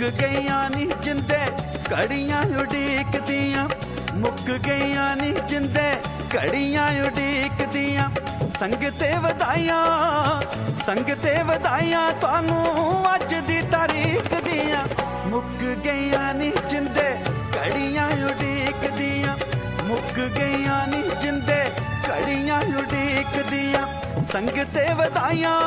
गईयां नी जिंदे घड़ियां उड़ीकदियां, मुक गईयां नी जिंदे घड़ियां उड़ीकदियां। संगते वधाइयां तुहानू अज दी तारीख दियां, मुक गईयां नी जिंदे घड़ियां उड़ीकदियां, मुक गईयां नी जिंदे घड़ियां उड़ीकदियां। संगते वधाइयां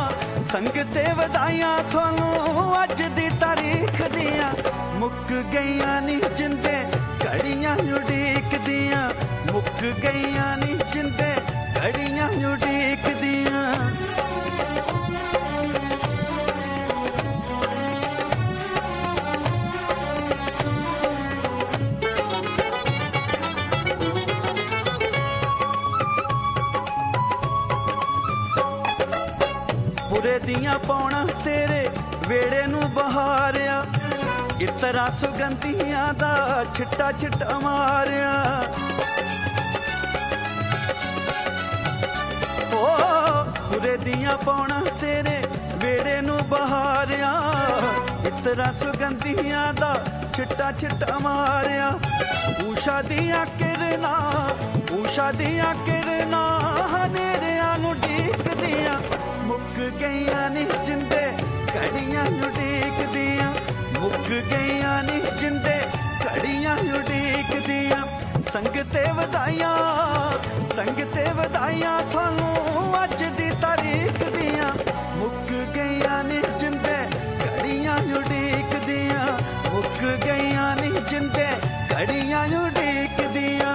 तुहानू अज दी तारीख दियां, मुक गईयां नी जिंदे घड़ियां उड़ीकदियां, मुक गईयां नी जिंदे घड़ियां उड़ीकदियां। बुरे दियां पौना तेरे वेड़े नू बहारिया, इतरा सुगंधियां दा छिट्टा छिट्टा मारिया। ओ बुरे दियां पौना तेरे वेड़े नू बहारिया, इतरा सुगंधियां दा छिट्टा छिट्टा मारिया। ऊषा दियां किरना हनेरियां नू डीकदियां, मुक गईयां नी जिंदे घड़ियां उड़ीकदियां, मुक गईयां नी जिंदे घड़ियां उड़ीकदियां। संगते वधाइयां थानू अज दी तारीख दियां, मुक गईयां नी जिंदे घड़ियां उड़ीकदियां, मुक गईयां नी जिंदे घड़ियां उड़ीकदियां।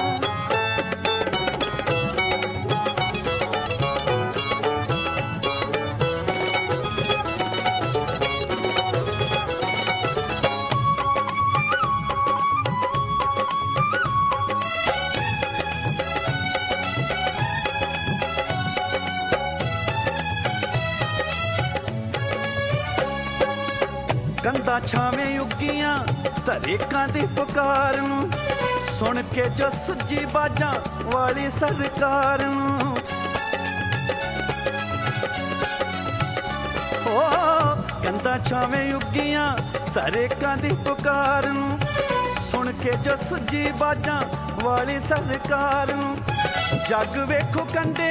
कंधा छावें उगियां तरीकां दी पुकार नू, सुन के जो सुजी बाजां वाली सरकार नू। ओ कंधा छावें उगियां तरीकां दी पुकार नू, सुन के जो सुजी बाजां वाली सरकार नू। जग वेखो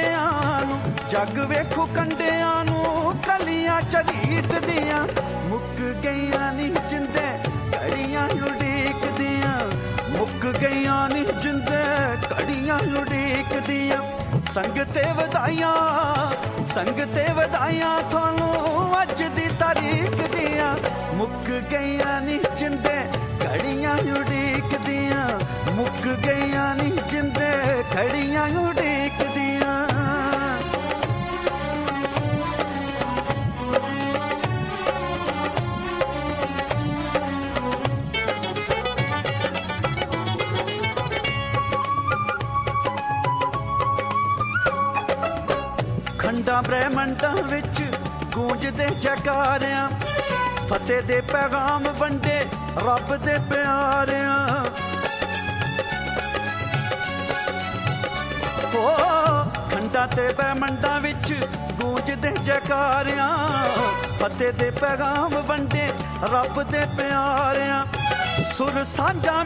कंडियां नू कलियां झरीटदियां, मुक गईयां नी जिंदे घड़ियां उड़ीकदियां, मुक गईयां नी जिंदे घड़ियां उड़ीकदियां। संगते वधाइयां थानू अज दी तारीख दियां, मुक गईयां नी जिंदे घड़ियां उड़ीकदियां, मुक गईयां नी जिंदे घड़ियां उड़ीकदियां। खंडा ब्रह्मंडां विच गूंजदे जयकारियां, फतेह दे पैगाम वंडे रब दे प्यारियां। ओ खंडा ते ब्रह्मंडां विच गूंजदे जयकारियां, फतेह दे पैगाम वंडे रब दे प्यारियां। सुर सांझा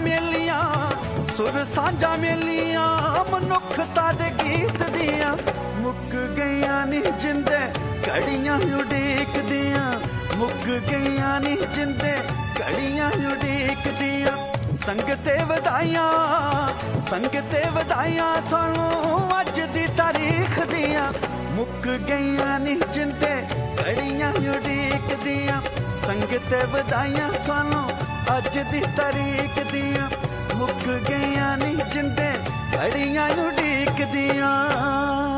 मेलियां मनुखता दे गीत दियां, मुक गईयां नी जिंदे घड़ियां उड़ीकदियां, मुक गईयां नी जिंदे घड़ियां उड़ीकदियां। संगते वधाइयां थानू अज दी तारीख दियां, मुक गईयां नी जिंदे घड़ियां उड़ीकदियां। संगते वधाइयां थानू अज दी तारीख दियां, मुक गईयां नी जिंदे घड़ियां उड़ीकदियां।